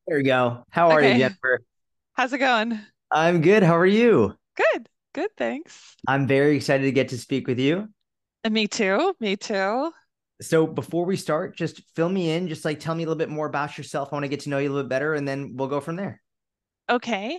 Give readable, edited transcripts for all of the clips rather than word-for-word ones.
There we go. How are you, Okay. Jennifer? How's it going? I'm good. How are you? Good. Good, thanks. I'm very excited to get to speak with you. And me too. Me too. So before we start, just fill me in, just like tell me a little bit more about yourself. I want to get to know you a little bit better, and then we'll go from there. Okay.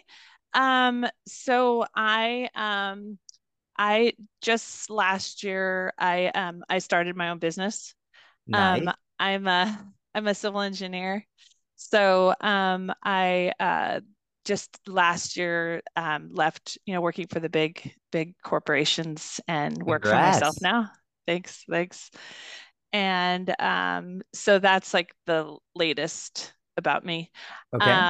So I just last year I started my own business. Um Nice. I'm a civil engineer. So I just last year left, working for the big corporations and work for myself Congrats. now. Thanks, thanks. And so that's like the latest about me. Okay.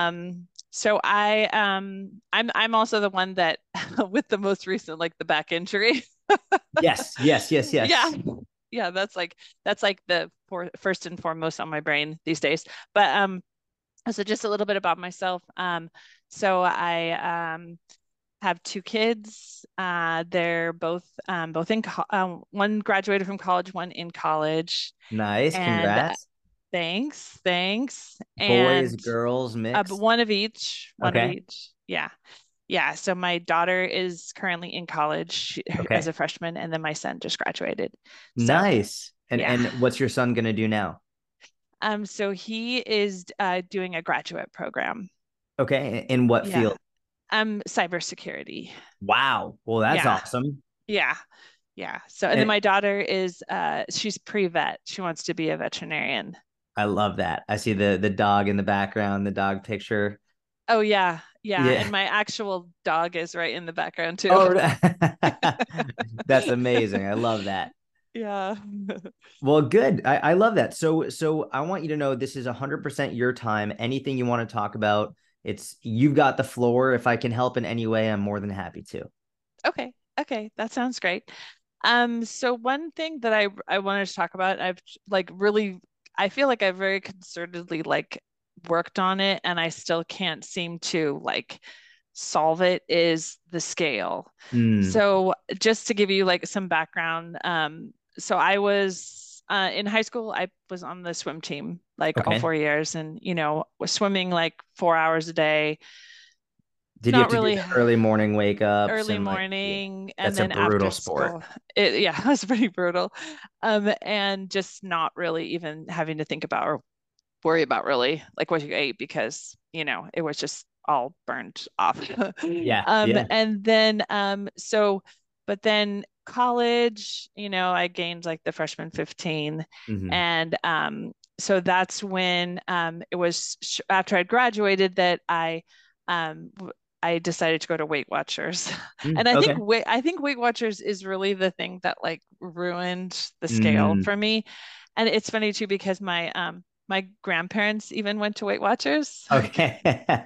I'm also the one that with the most recent like the back injury. Yes, yes, yes, Yeah. yes. Yeah, that's like the first and foremost on my brain these days. But so just a little bit about myself. So I have two kids. They're both in one graduated from college, one in college. Nice. And Congrats. thanks, thanks. Boys, And girls, but mixed. one of each, one of Okay. each. Yeah. Yeah. So my daughter is currently in college as Okay. a freshman, and then my son just graduated. So Nice. And yeah. and what's your son gonna do now? So he is doing a graduate program. Okay. In what Yeah. field? Cybersecurity. Wow. Well, that's Yeah. awesome. Yeah. Yeah. So and then And my daughter is she's pre-vet. She wants to be a veterinarian. I love that. I see the dog in the background, the dog picture. Oh yeah. Yeah. Yeah. And my actual dog is right in the background too. Oh, that's amazing. I love that. Yeah. Well, good. I love that. So I want you to know this is 100% your time. Anything you want to talk about, it's you've got the floor. If I can help in any way, I'm more than happy to. Okay. Okay. That sounds great. So one thing that I wanted to talk about, I've like really I feel like I've very concertedly like worked on it and I still can't seem to like solve it is the scale. Mm, So just to give you like some background, so I was in high school, I was on the swim team like all okay. 4 years and was swimming like 4 hours a day, Did you have not to do really the early morning wake ups early and like, yeah, morning and that's a then brutal after sport. school. Yeah, it was pretty brutal. And just not really even having to think about or worry about really like what you ate because, it was just all burned off. Yeah, yeah. And then but then college, I gained like the freshman 15 Hmm. and so that's when it was after I'd graduated that um I decided to go to Weight Watchers. Mm, And okay. I think Weight Watchers is really the thing that like ruined the scale Mm, for me. And it's funny too because my grandparents even went to Weight Watchers. okay.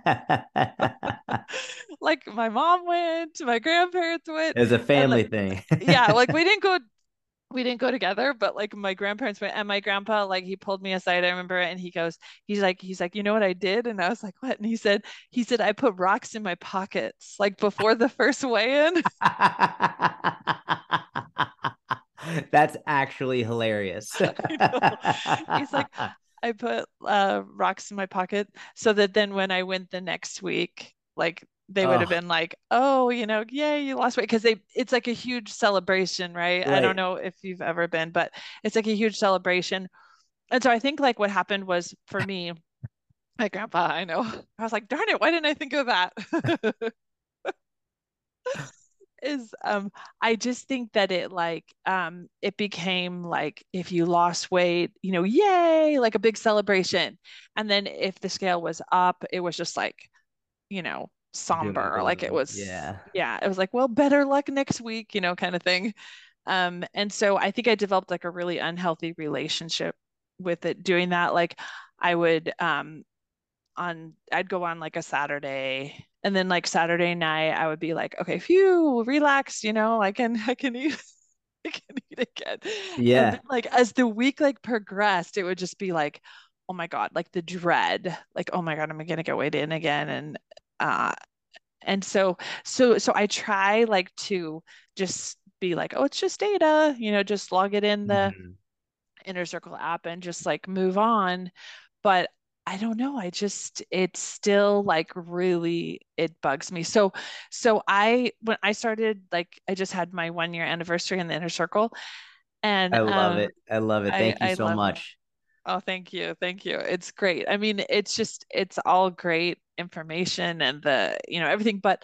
Like my mom went, my grandparents went, It's a and family like thing. yeah, like we didn't go together, but like my grandparents went and my grandpa like he pulled me aside, I remember, and he's like, you know what I did? And I was like, what? And he said I put rocks in my pockets like before the first weigh-in. That's actually hilarious. I know. He's like, I put rocks in my pocket so that then when I went the next week, like they would have Oh, been like, oh, yay, you lost weight. Because it's like a huge celebration, right? I don't right. know if you've ever been, but it's like a huge celebration. And so I think like what happened was for me, my grandpa, I know, I was like, darn it, why didn't I think of that? Is I just think that it became like if you lost weight, yay, like a big celebration. And then if the scale was up, it was just like, Doom and somber. Like it gloom. was, Yeah. yeah, it was like, well, better luck next week, kind of thing. And so I think I developed like a really unhealthy relationship with it doing that. Like I would I'd go on like a Saturday and then like Saturday night I would be like, okay, phew, relax, I can eat I can eat again. And then Yeah. like as the week like progressed, it would just be like, oh my God, like the dread, like, oh my God, am I gonna get weighed in again? Uh and so I try like to just be like, oh, it's just data, just log it in the Mhm. Inner Circle app and just like move on. But I don't know. It's still like really, it bugs me. So when I started, like, I just had my 1 year anniversary in the inner circle, and I love it. I love it. Thank you I so love it. much. Oh, thank you. Thank you. It's great. I mean, it's all great information and everything. But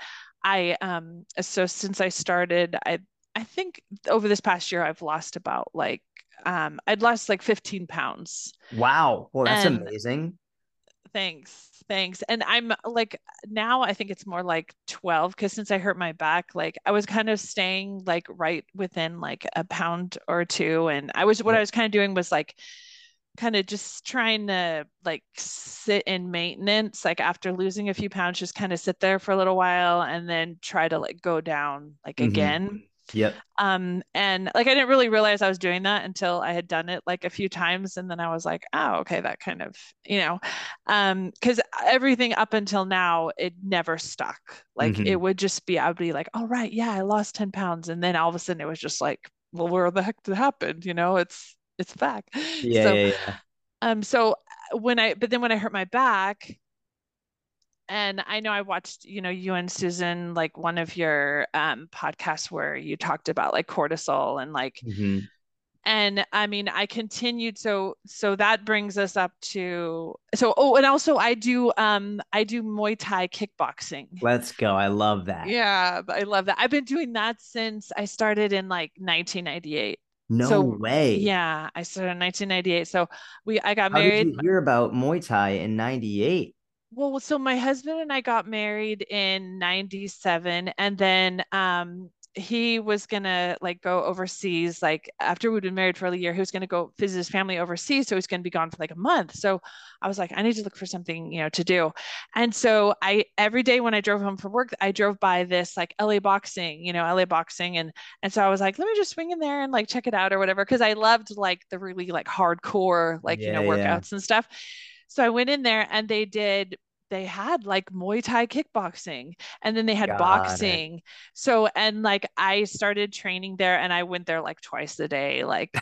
so since I started, I think over this past year, I've lost about like, I'd lost like 15 pounds. Wow. Well, that's And amazing. thanks. And I'm like, now I think it's more like 12, because since I hurt my back, like I was kind of staying like right within like a pound or two. And what I Yep. was kind of doing was like, kind of just trying to like sit in maintenance, like after losing a few pounds, just kind of sit there for a little while and then try to like go down like Hmm. again. Yep. And like I didn't really realize I was doing that until I had done it like a few times, and then I was like, oh, okay, that kind of, because everything up until now, it never stuck. Like it Hmm. would just be, I would be like, oh right, yeah, I lost 10 pounds, and then all of a sudden it was just like, well, where the heck did it happen? It's back. Yeah, So yeah, yeah. so but then when I hurt my back, and I know I watched, you and Susan, like one of your podcasts where you talked about like cortisol and like, Hmm. and I mean, I continued. So that brings us up to, oh, and also I do Muay Thai kickboxing. Let's go. I love that. Yeah, I love that. I've been doing that since I started in like 1998. No So way. yeah, I started in 1998. So I got How did married. you hear about Muay Thai in 98? Well, so my husband and I got married in 97, and then he was gonna like go overseas. Like after we'd been married for a year, he was gonna go visit his family overseas, so he's gonna be gone for like a month. So I was like, I need to look for something, to do. And so I every day when I drove home from work, I drove by this like LA Boxing, and so I was like, let me just swing in there and like check it out or whatever, because I loved like the really like hardcore like, Yeah, yeah. workouts and stuff. So I went in there, and they had like Muay Thai kickboxing, and then they had Got it. boxing. So, and like I started training there, and I went there like twice a day. Like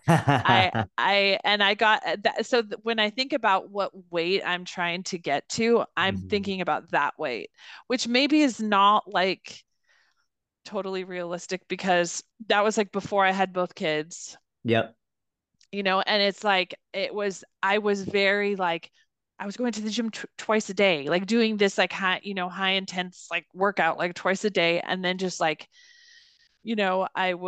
I got that. So when I think about what weight I'm trying to get to, I'm Mhm. thinking about that weight, which maybe is not like totally realistic, because that was like before I had both kids, Yep. and it's like I was very like, I was going to the gym twice a day, like doing this like high intense like workout like twice a day, and then just like, you know,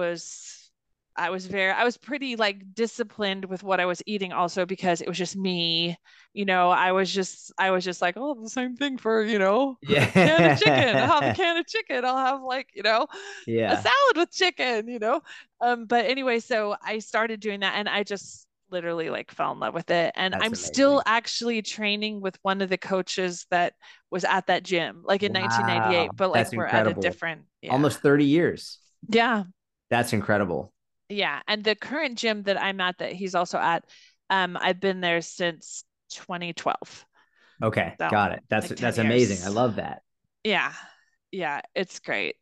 I was pretty like disciplined with what I was eating also, because it was just me. I was just like, oh, the same thing for, can of chicken. I'll have a Yeah. can of chicken. I'll have like, a Yeah. salad with chicken. But anyway, so I started doing that, and I just literally like fell in love with it. And That's I'm still amazing. actually training with one of the coaches that was at that gym, like in Wow. 1998, but like That's we're at a incredible. different, yeah. Almost 30 years. Yeah. That's incredible. Yeah. And the current gym that I'm at, that he's also at, I've been there since 2012. Okay. So Got it. That's like 10 amazing. I years. love that. Yeah. Yeah. It's great.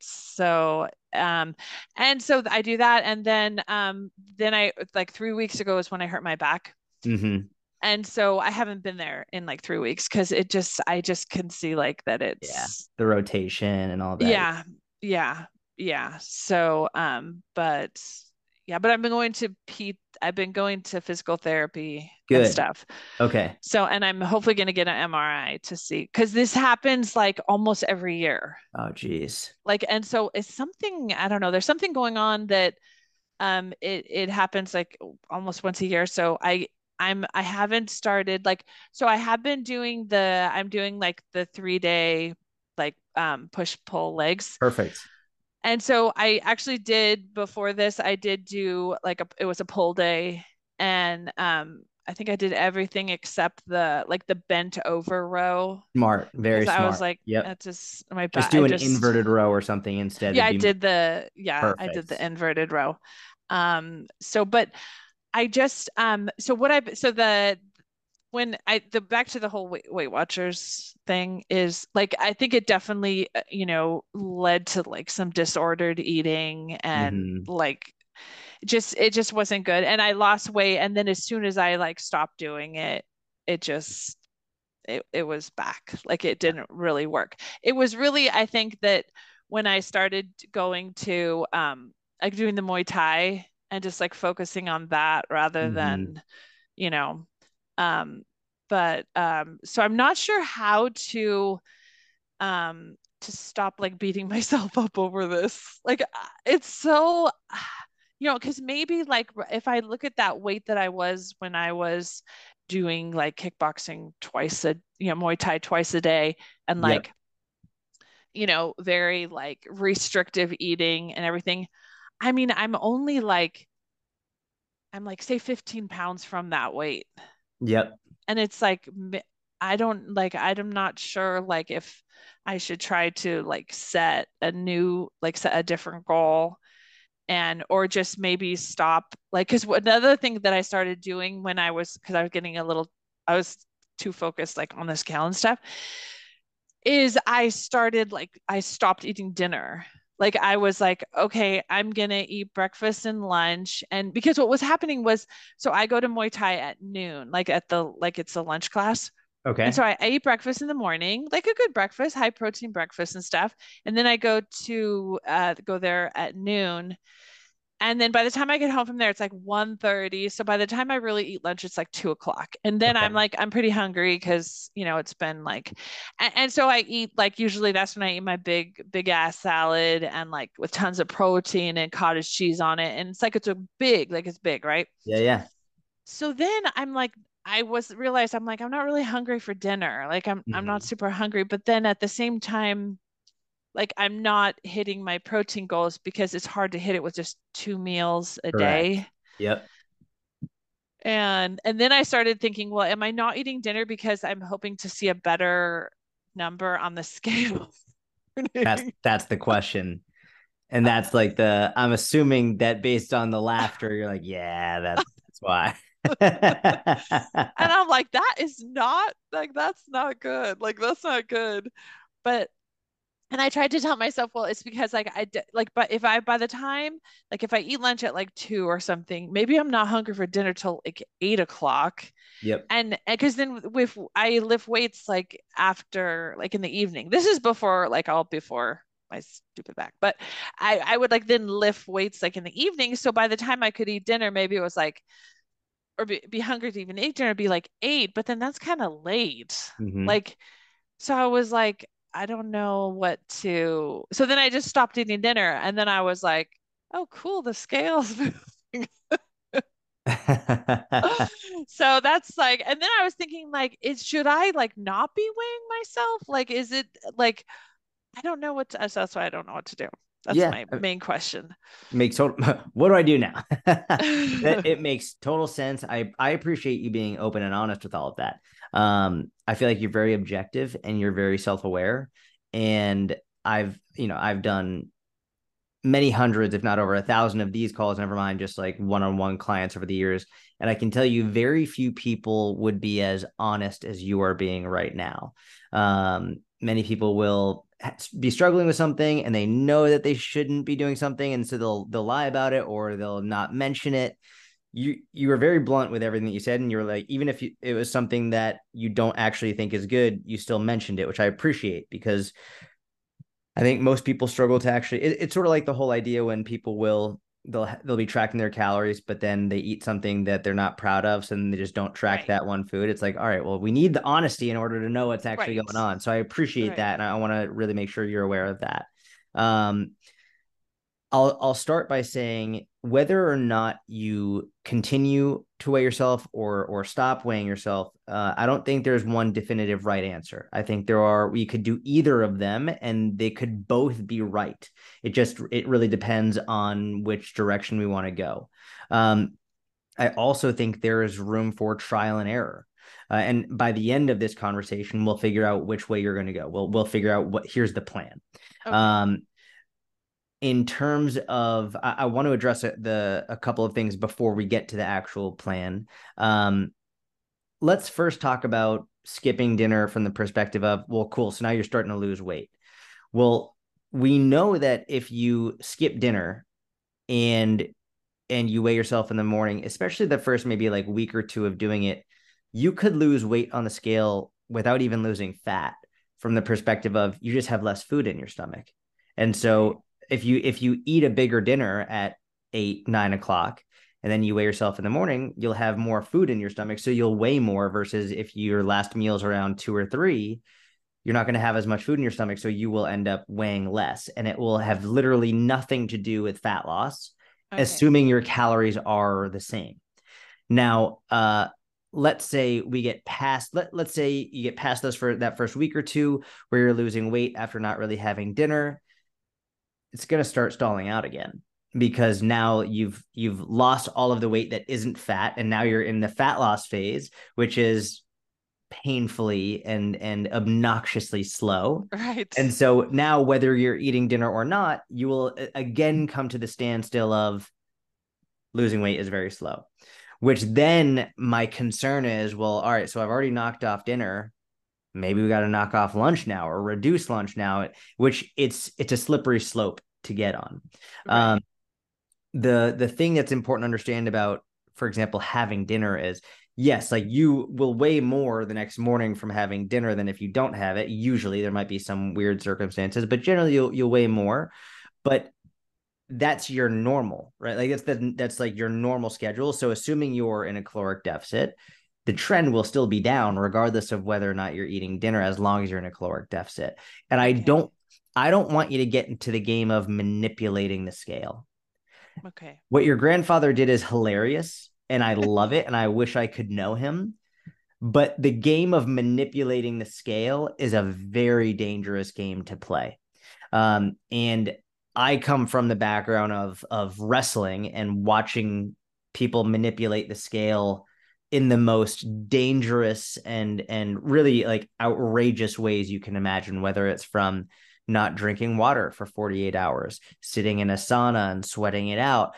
And so I do that. And then I, like 3 weeks ago is when I hurt my back. Hmm. And so I haven't been there in like 3 weeks, because I just can see like that Yeah. it's, The rotation and all that. yeah, yeah, yeah. So, but yeah, but I've been going to physical therapy and Good. stuff. Okay. So, and I'm hopefully going to get an MRI to see, because this happens like almost every year. Oh, geez. Like, and so it's something, I don't know, there's something going on that, it happens like almost once a year. So I haven't started like, so I have been doing I'm doing like the 3 day like push pull legs. Perfect. And so I actually did, before this, I did do like it was a pull day, and I think I did everything except the bent over row, Smart. Very because I was smart. like, Yep. that's just my Just back. do an inverted row or something instead. Yeah, It'd be I did the perfect. inverted row. But I just so what I so the when I the back to the whole Weight Watchers thing is like, I think it definitely led to like some disordered eating, and Hmm. like it just wasn't good, and I lost weight, and then as soon as I like stopped doing it, it just it was back. Like it didn't really work. It was really, I think that when I started going to like doing the Muay Thai and just like focusing on that rather Hmm. than, you know, um, but so I'm not sure how to stop like beating myself up over this. Like it's so because maybe like if I look at that weight that I was when I was doing like kickboxing twice a, Muay Thai twice a day and Yep. like, very like restrictive eating and everything. I mean, I'm like say 15 pounds from that weight. Yep. And it's like I don't like I'm not sure like if I should try to like set a different goal and or just maybe stop like because another thing that I started doing when because I was getting I was too focused like on the scale and stuff is I stopped eating dinner. Like I was like, okay, I'm gonna eat breakfast and lunch. And because what was happening was, so I go to Muay Thai at noon, like it's a lunch class. And so Okay. I eat breakfast in the morning, like a good breakfast, high protein breakfast and stuff. And then I go there at noon. And then by the time I get home from there, it's like 1:30. So by the time I really eat lunch, it's like 2 o'clock. And then Okay. I'm pretty hungry because, it's been like, and so I eat like usually that's when I eat my big ass salad and like with tons of protein and cottage cheese on it. And it's like it's big, right? Yeah. Yeah. So then realized I'm like, I'm not really hungry for dinner. Like I'm not Hmm. super hungry. But then at the same time, like I'm not hitting my protein goals because it's hard to hit it with just 2 meals a Correct. day. Yep. And then I started thinking, well, am I not eating dinner because I'm hoping to see a better number on the scale? That's the question. And that's like I'm assuming that based on the laughter, you're like, yeah, that's why. And I'm like, that's not good. Like that's not good. But And I tried to tell myself, well, it's because but if I eat lunch at like 2 or something, maybe I'm not hungry for dinner till like 8 o'clock. Yep. And because then with I lift weights like after like in the evening. This is before my stupid back, but I would like then lift weights like in the evening. So by the time I could eat dinner, maybe it was like or be hungry to even eat dinner, it'd be like 8, but then that's kind of late. Hmm. Like so I was like, I don't know what to. So then I just stopped eating dinner. And then I was like, oh, cool, the scales moving. So that's like, and then I was thinking, like, should I like not be weighing myself? Like, is it like, I don't know so that's why I don't know what to do. That's Yeah. my main question. Makes total. What do I do now? It makes total sense. I appreciate you being open and honest with all of that. I feel like you're very objective and you're very self-aware. And I've done many hundreds, if not over 1,000 of these calls, never mind just like one-on-one clients over the years. And I can tell you very few people would be as honest as you are being right now. Many people will be struggling with something and they know that they shouldn't be doing something. And so they'll lie about it or they'll not mention it. You were very blunt with everything that you said. And you were like, even if it was something that you don't actually think is good, you still mentioned it, which I appreciate because I think most people struggle to actually. It's sort of like the whole idea when people they'll be tracking their calories, but then they eat something that they're not proud of, so then they just don't track Right, that one food. It's like, all right, well, we need the honesty in order to know what's actually right, going on. So I appreciate right. that, and I want to really make sure you're aware of that. Um, I'll start by saying whether or not you continue to weigh yourself or stop weighing yourself. I don't think there's one definitive right answer. I think we could do either of them, and they could both be right. It really depends on which direction we want to go. I also think there is room for trial and error. And by the end of this conversation, we'll figure out which way you're going to go. We'll figure out here's the plan. Okay. Um, in terms of I want to address a couple of things before we get to the actual plan. Um, let's first talk about skipping dinner from the perspective of, well, cool. So now you're starting to lose weight. Well, we know that if you skip dinner and you weigh yourself in the morning, especially the first maybe like week or two of doing it, you could lose weight on the scale without even losing fat from the perspective of you just have less food in your stomach. And Right. so if you eat a bigger dinner at 8, 9 o'clock, and then you weigh yourself in the morning, you'll have more food in your stomach. So you'll weigh more versus if your last meal is around 2 or 3, you're not going to have as much food in your stomach. So you will end up weighing less. And it will have literally nothing to do with fat loss, Okay. assuming your calories are the same. Now, let's say we get past, let's say you get past this for that first week or two where you're losing weight after not really having dinner. It's going to start stalling out again because now you've lost all of the weight that isn't fat, and now you're in the fat loss phase, which is painfully and obnoxiously slow. Right. And so now, whether you're eating dinner or not, you will again come to the standstill of losing weight is very slow. Which then my concern is, well, all right, so I've already knocked off dinner. Maybe we got to knock off lunch now or reduce lunch now, which it's a slippery slope to get on. Um, Right. the thing that's important to understand about, for example, having dinner is yes, like you will weigh more the next morning from having dinner than if you don't have it. Usually there might be some weird circumstances, but generally you'll weigh more. But that's your normal, right? Like that's like your normal schedule. So assuming you're in a caloric deficit, the trend will still be down regardless of whether or not you're eating dinner, as long as you're in a caloric deficit. And Okay. I don't want you to get into the game of manipulating the scale. Okay. What your grandfather did is hilarious and I love it and I wish I could know him. But the game of manipulating the scale is a very dangerous game to play. And I come from the background of wrestling and watching people manipulate the scale in the most dangerous and really like outrageous ways you can imagine, whether it's from not drinking water for 48 hours, sitting in a sauna and sweating it out.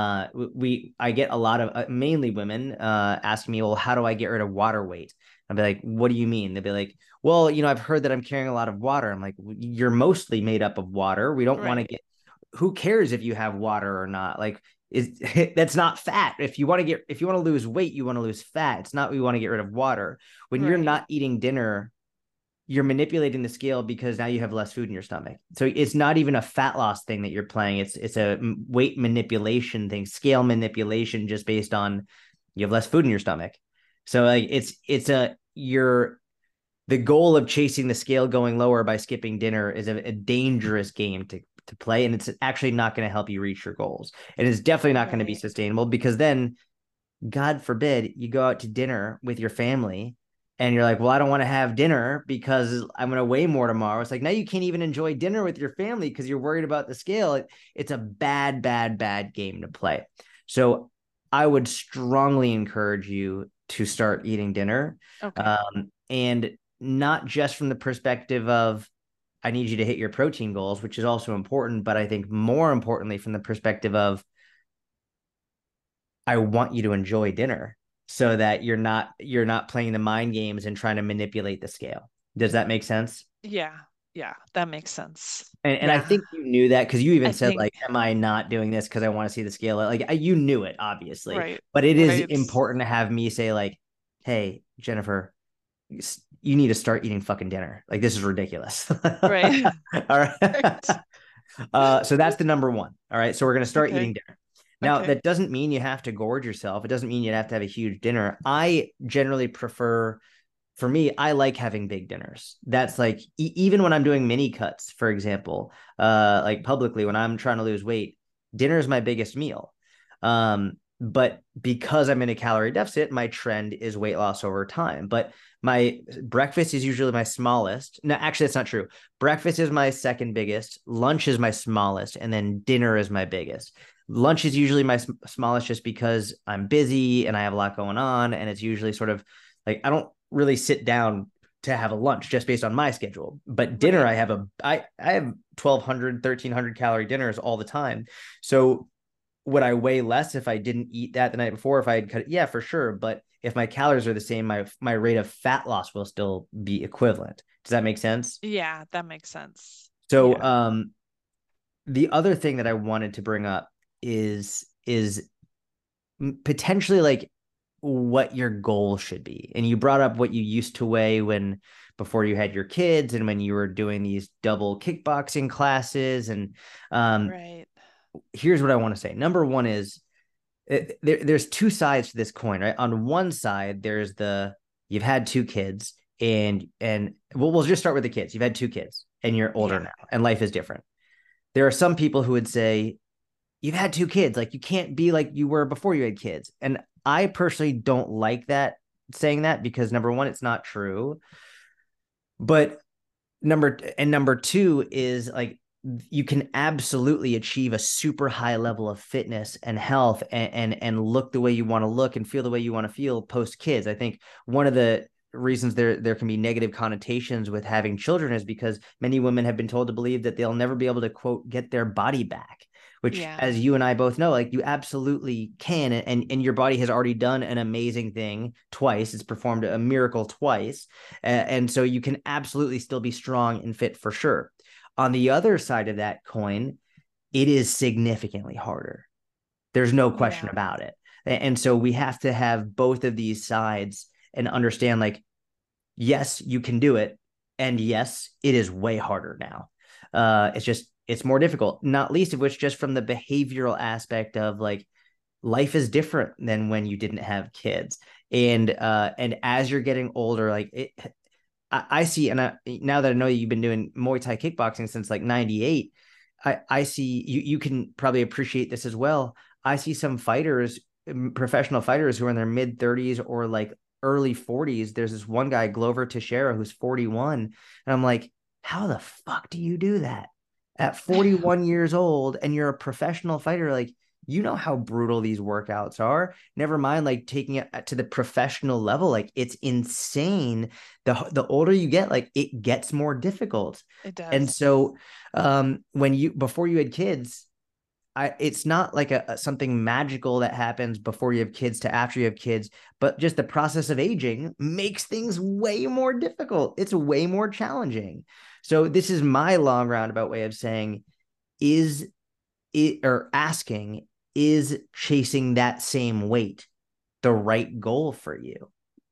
I get a lot of mainly women asking me, well, how do I get rid of water weight? I'll be like, what do you mean? They'll be like, well, I've heard that I'm carrying a lot of water. I'm like, you're mostly made up of water. We don't want to Right. get, who cares if you have water or not? Like, is that's not fat. If you want to lose weight, you want to lose fat. It's not, we want to get rid of water. When you're Right. not eating dinner, you're manipulating the scale because now you have less food in your stomach. So it's not even a fat loss thing that you're playing. It's a weight manipulation thing, scale manipulation, just based on you have less food in your stomach. So like it's a you're the goal of chasing the scale going lower by skipping dinner is a dangerous game to play, and it's actually not going to help you reach your goals, and it's definitely not going to be Right. sustainable because then God forbid you go out to dinner with your family and you're like, well, I don't want to have dinner because I'm going to weigh more tomorrow. It's like now you can't even enjoy dinner with your family because you're worried about the scale. It's a bad, bad, bad game to play. So I would strongly encourage you to start eating dinner. Okay. And not just from the perspective of, I need you to hit your protein goals, which is also important, but I think more importantly, from the perspective of, I want you to enjoy dinner so that you're not playing the mind games and trying to manipulate the scale. Does that make sense? Yeah. Yeah. That makes sense. And I Yeah. think you knew that because you even I said think, like, "Am I not doing this because I want to see the scale?" Like you knew it obviously, right. but it is Right. important to have me say like, "Hey, Jennifer, you need to start eating fucking dinner. Like this is ridiculous." Right. All right. Right. So that's the number one. All right. So we're gonna start Okay. eating dinner. Now, Okay. that doesn't mean you have to gorge yourself. It doesn't mean you have to have a huge dinner. I generally prefer, for me, I like having big dinners. That's like, even when I'm doing mini cuts, for example, like publicly, when I'm trying to lose weight, dinner is my biggest meal. But because I'm in a calorie deficit, my trend is weight loss over time. But my breakfast is usually my smallest. No, actually, that's not true. Breakfast is my second biggest, lunch is my smallest, and then dinner is my biggest. Lunch is usually my smallest just because I'm busy and I have a lot going on. And it's usually sort of like, I don't really sit down to have a lunch just based on my schedule. But dinner, Right. I have 1,200, 1,300 calorie dinners all the time. So would I weigh less if I didn't eat that the night before? If I had cut it? Yeah, for sure. But if my calories are the same, my rate of fat loss will still be equivalent. Does that make sense? Yeah. That makes sense. So Yeah. the other thing that I wanted to bring up is potentially like what your goal should be. And you brought up what you used to weigh when before you had your kids and when you were doing these double kickboxing classes. And um, Right. here's what I want to say. Number one is there's two sides to this coin, right? On one side, there's the you've had two kids, and we'll just start with the kids. You've had two kids, and you're older Yeah. now, and life is different. There are some people who would say you've had two kids, like you can't be like you were before you had kids, and I personally don't like that saying that because number one, it's not true, but number two is like you can absolutely achieve a super high level of fitness and health and look the way you want to look and feel the way you want to feel post kids. I think one of the reasons there can be negative connotations with having children is because many women have been told to believe that they'll never be able to quote get their body back, which Yeah. as you and I both know, like you absolutely can, and your body has already done an amazing thing twice. It's performed a miracle twice, and so you can absolutely still be strong and fit for sure. On the other side of that coin, it is significantly harder. There's no question Yeah. about it. And so we have to have both of these sides and understand like, yes, you can do it. And yes, it is way harder now. It's more difficult, not least of which just from the behavioral aspect of like life is different than when you didn't have kids. And as you're getting older, like I see, and now that I know you've been doing Muay Thai kickboxing since like '98, I see you can probably appreciate this as well. I see some fighters, professional fighters who are in their mid 30s or like early 40s. There's this one guy, Glover Teixeira, who's 41. And I'm like, how the fuck do you do that at 41 years old and you're a professional fighter? Like, you know how brutal these workouts are. Never mind like taking it to the professional level. Like it's insane. The older you get, like it gets more difficult. It And does. so when you before you had kids, it's not like something magical that happens before you have kids to after you have kids, but just the process of aging makes things way more difficult. It's way more challenging. So this is my long roundabout way of saying, is it or asking, is chasing that same weight the right goal for you?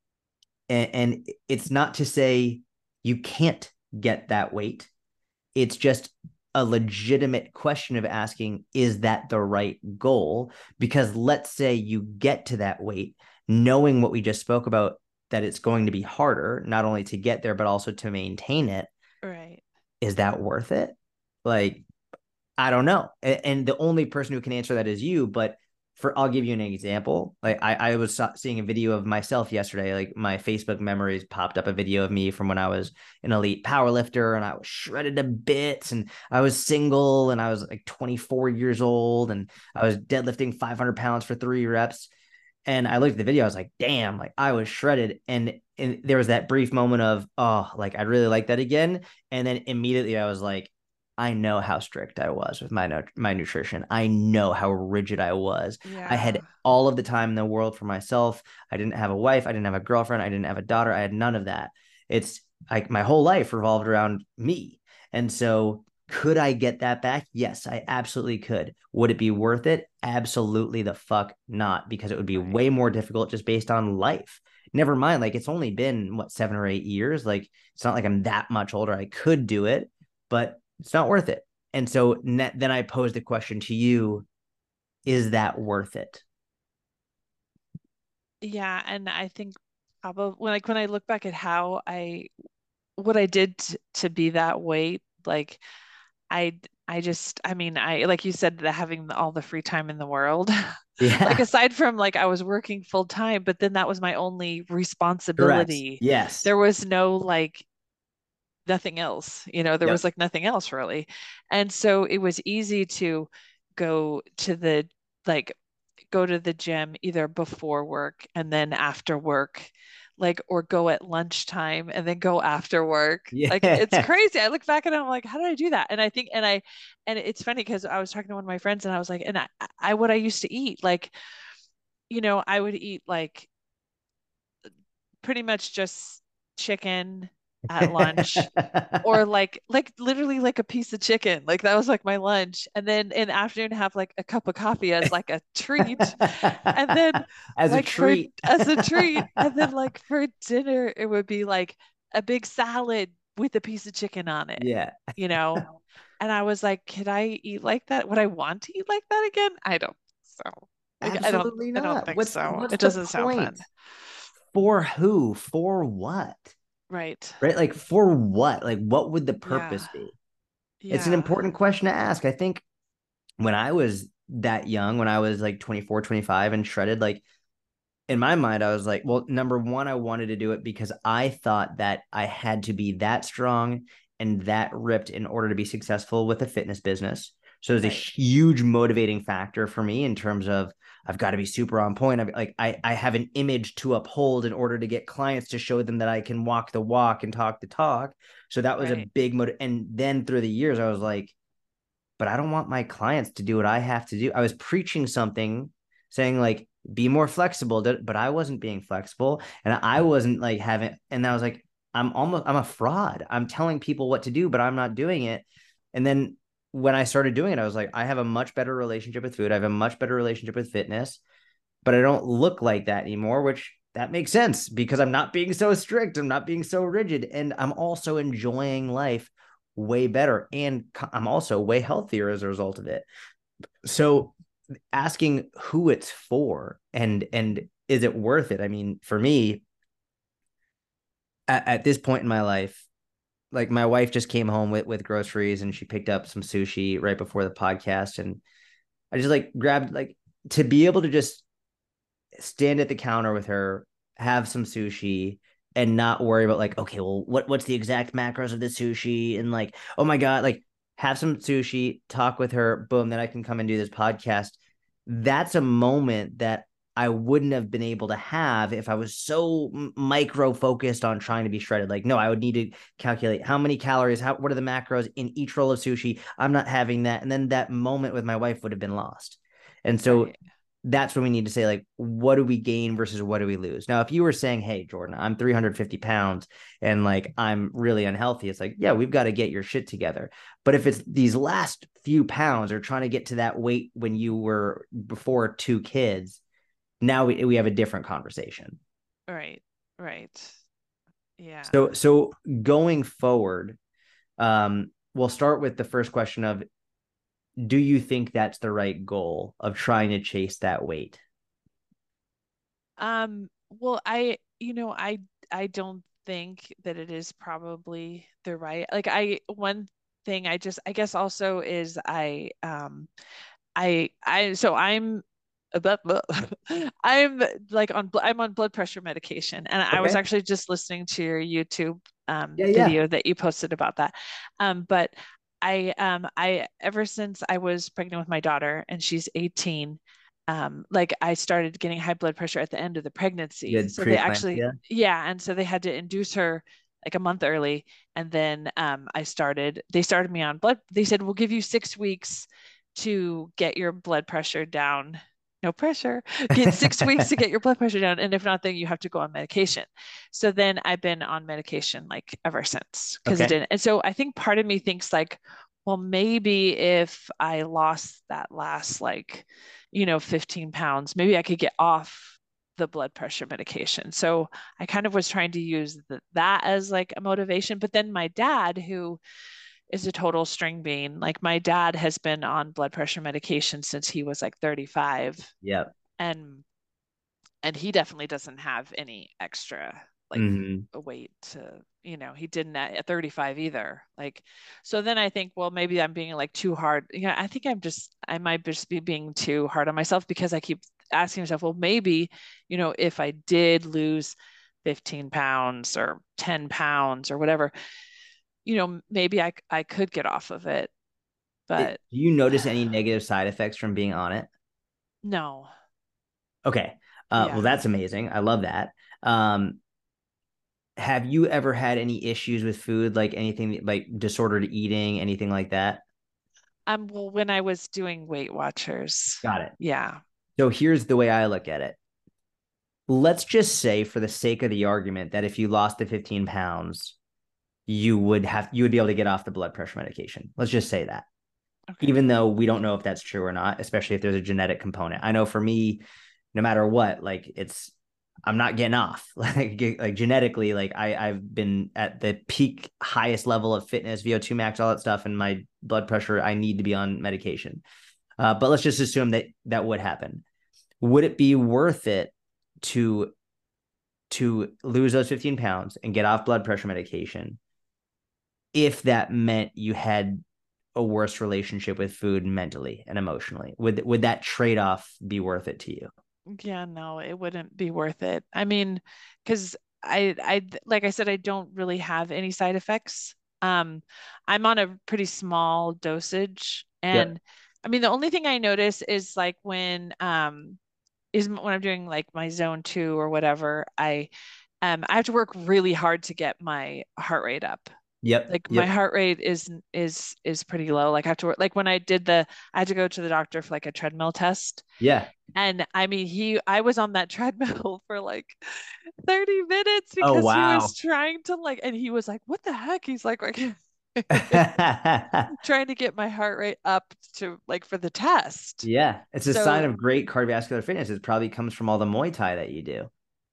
And it's not to say you can't get that weight. It's just a legitimate question of asking, is that the right goal? Because let's say you get to that weight, knowing what we just spoke about, that it's going to be harder, not only to get there, but also to maintain it. Right. Is that worth it? Like, I don't know. And the only person who can answer that is you. But I'll give you an example. Like I was seeing a video of myself yesterday. Like my Facebook memories popped up a video of me from when I was an elite powerlifter and I was shredded to bits and I was single and I was like 24 years old and I was deadlifting 500 pounds for 3 reps. And I looked at the video, I was like, damn, like I was shredded. And there was that brief moment of, oh, like I'd really like that again. And then immediately I was like, I know how strict I was with my nutrition. I know how rigid I was. I had Yeah. all of the time in the world for myself. I didn't have a wife. I didn't have a girlfriend. I didn't have a daughter. I had none of that. It's like my whole life revolved around me. And so could I get that back? Yes, I absolutely could. Would it be worth it? Absolutely the fuck not, because it would be Right. way more difficult just based on life. Never mind, like it's only been what 7 or 8 years. Like it's not like I'm that much older. I could do it, but it's not worth it. And so then I posed the question to you, is that worth it? Yeah. And I think probably when I look back at how what I did to be that weight, like I just, I mean, like you said, that having all the free time in the world, like Yeah, aside from like I was working full time, but then that was my only correct. responsibility. Yes. There was no like nothing else, there was Yep. like nothing else really. And so it was easy to go to the, like, go to the gym either before work and then after work, like, or go at lunchtime and then go after work. Like, it's Yeah. crazy. I look back and I'm like, how did I do that? And I think, and it's funny because I was talking to one of my friends and I was like, and what I used to eat, like, I would eat like pretty much just chicken, at lunch, or like literally like a piece of chicken. Like that was like my lunch. And then in the afternoon have like a cup of coffee as like a treat. And then As a like for treat. as a treat. And then like for dinner, it would be like a big salad with a piece of chicken on it, Yeah, you know? And I was like, could I eat like that? Would I want to eat like that again? I don't think so. Like absolutely I don't not. think so. What's It the doesn't sound point? fun. For who? For what? Right. Right? Like for what? Like what would the Yeah. purpose be? It's an Yeah. important question to ask. I think when I was that young, when I was like 24, 25 and shredded, like in my mind, I was like, well, number one, I wanted to do it because I thought that I had to be that strong and that ripped in order to be successful with a fitness business. So it was a Right. huge motivating factor for me in terms of I've got to be super on point. I have an image to uphold in order to get clients to show them that I can walk the walk and talk the talk. So that was a Right. big motive. And then through the years, I was like, but I don't want my clients to do what I have to do. I was preaching something saying like be more flexible, but I wasn't being flexible and I wasn't like having and I was like I'm a fraud. I'm telling people what to do, but I'm not doing it. And then when I started doing it, I was like I have a much better relationship with food. I have a much better relationship with fitness, but I don't look like that anymore, which that makes sense because I'm not being so strict. I'm not being so rigid. And I'm also enjoying life way better. And I'm also way healthier as a result of it. So asking who it's for and is it worth it? I mean, for me, at this point in my life, like my wife just came home with groceries and she picked up some sushi right before the podcast. And I just like grabbed like to be able to just stand at the counter with her, have some sushi, and not worry about like, okay, well, what's the exact macros of the sushi? And like, oh my God, like have some sushi, talk with her, boom, then I can come and do this podcast. That's a moment that I wouldn't have been able to have if I was so micro focused on trying to be shredded. Like, no, I would need to calculate how many calories, what are the macros in each roll of sushi. I'm not having that. And then that moment with my wife would have been lost. And so Right. that's when we need to say, like, what do we gain versus what do we lose? Now, if you were saying, hey, Jordan, I'm 350 pounds and like I'm really unhealthy, it's like, yeah, we've got to get your shit together. But if it's these last few pounds or trying to get to that weight when you were before two kids, now we have a different conversation. Right. Right. Yeah. So going forward, we'll start with the first question of do you think that's the right goal of trying to chase that weight? Well, I don't think that it is probably the right. Like one thing I guess also is so blah, blah. I'm I'm on blood pressure medication, and I was Okay. actually just listening to your YouTube Yeah, yeah. video that you posted about that. But I ever since I was pregnant with my daughter and she's 18, like I started getting high blood pressure at the end of the You pregnancy. had So they actually, preeclampsia. yeah, and so they had to induce her like a month early. And then they started me on they said, we'll give you 6 weeks to get your blood pressure down. No pressure. Get 6 weeks to get your blood pressure down. And if not, then you have to go on medication. So then I've been on medication like ever since because it Okay. didn't. And so I think part of me thinks like, well, maybe if I lost that last 15 pounds, maybe I could get off the blood pressure medication. So I kind of was trying to use that as like a motivation. But then my dad, who is a total string bean, like my dad has been on blood pressure medication since he was like 35. Yep. And he definitely doesn't have any extra like Hmm. a weight to, he didn't at 35 either. Like, so then I think, well, maybe I'm being like too hard. Yeah, I think I might just be being too hard on myself because I keep asking myself, well, maybe, if I did lose 15 pounds or 10 pounds or whatever, maybe I could get off of it. But Do you notice any negative side effects from being on it? no, Okay. Well, yeah. that's amazing. I love that. Um, have you ever had any issues with food, like anything like disordered eating, anything like that? Well, when I was doing Weight Watchers, Got it. yeah. So here's the way I look at it. Let's just say, for the sake of the argument, that if you lost the 15 pounds, you would be able to get off the blood pressure medication. Let's just say that. Okay. Even though we don't know if that's true or not, especially if there's a genetic component. I know for me, no matter what, like I'm not getting off. Like genetically, like I've been at the peak highest level of fitness, VO2 max, all that stuff, and my blood pressure, I need to be on medication. But let's just assume that that would happen. Would it be worth it to lose those 15 pounds and get off blood pressure medication if that meant you had a worse relationship with food mentally and emotionally? Would that trade-off be worth it to you? Yeah, no, it wouldn't be worth it. I mean, because like I said, I don't really have any side effects. I'm on a pretty small dosage, Yep. and I mean, the only thing I notice is like when I'm doing like my zone 2 or whatever, I have to work really hard to get my heart rate up. Yep. Like my Yep. heart rate is pretty low. Like I have to work like when I had to go to the doctor for like a treadmill test. Yeah. And I mean, I was on that treadmill for like 30 minutes Oh, because he was wow. trying to like, and he was like, what the heck? He's like trying to get my heart rate up to like for the test. Yeah, it's a sign So, of great cardiovascular fitness. It probably comes from all the Muay Thai that you do.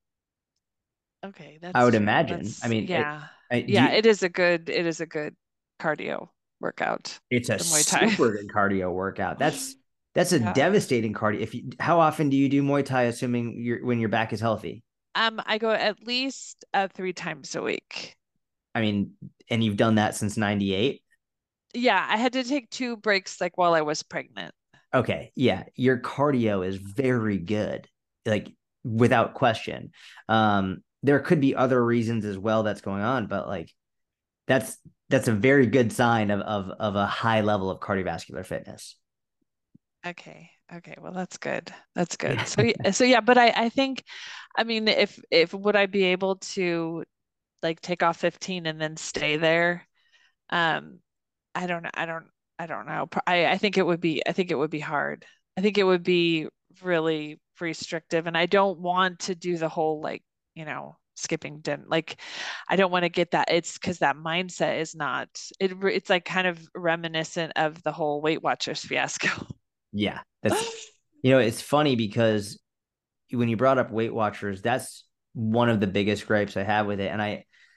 okay, I that's would true. imagine. I mean, Yeah. do Yeah, it is a good cardio workout, it's a the Muay Thai. super good cardio workout. That's a Yeah. devastating cardio. How often do you do Muay Thai, assuming when your back is healthy? I go at least 3 times a week. I mean, and you've done that since '98. Yeah, I had to take 2 breaks like while I was pregnant. Okay, yeah, your cardio is very good, like without question. There could be other reasons as well that's going on, but like that's that's a very good sign of a high level of cardiovascular fitness. Okay. Okay. Well, that's good. That's good. Yeah. So yeah, but I think, I mean, if would I be able to like take off 15 and then stay there? Um, I don't know. I don't know. I think it would be hard. I think it would be really restrictive, and I don't want to do the whole like, skipping dinner. Like, I don't want to get that. It's because that mindset is not. It's like kind of reminiscent of the whole Weight Watchers fiasco. Yeah, it's funny because when you brought up Weight Watchers, that's one of the biggest gripes I have with it. And